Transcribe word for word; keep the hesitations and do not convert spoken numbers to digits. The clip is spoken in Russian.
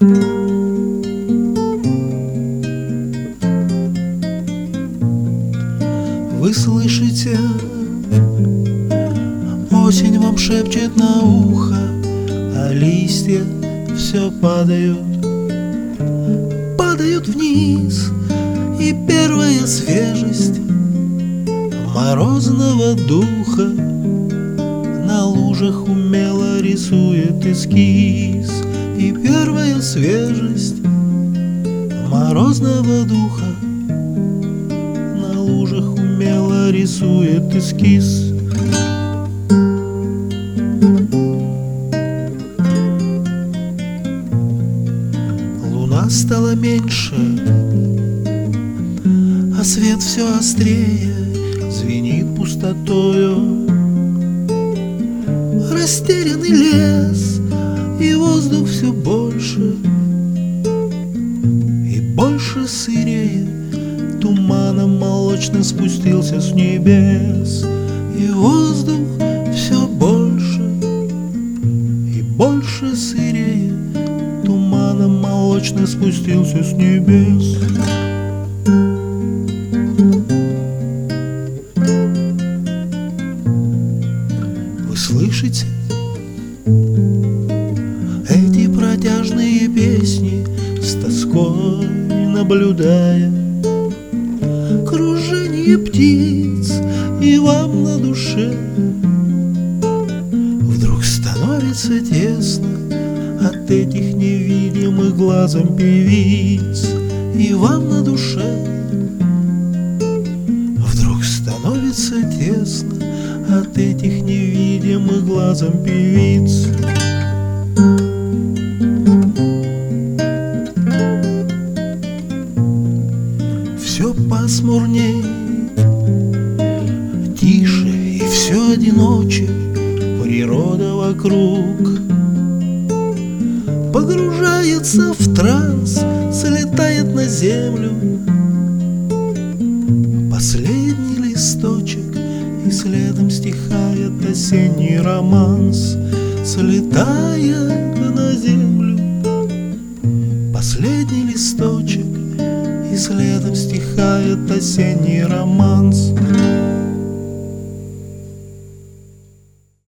Вы слышите, осень вам шепчет на ухо, а листья все падают, падают вниз, и первая свежесть морозного духа на лужах умело рисует эскиз. И первая свежесть морозного духа на лужах умело рисует эскиз. Луна стала меньше, а свет все острее звенит пустотою. Растерянный лес, и воздух все больше и больше сырее, туманом молочным спустился с небес. И воздух все больше и больше сырее, туманом молочным спустился с небес. Вы слышите эти протяжные песни, с тоской наблюдая кружение птиц, и вам на душе вдруг становится тесно от этих невидимых глазом певиц. И вам на душе вдруг становится тесно от этих невидимых глазом певиц. Все пасмурней, тише и все одиноче, природа вокруг погружается в транс, слетает на землю последний листочек, и следом стихает осенний романс. Слетает на землю последний листочек, и следом стихает осенний романс.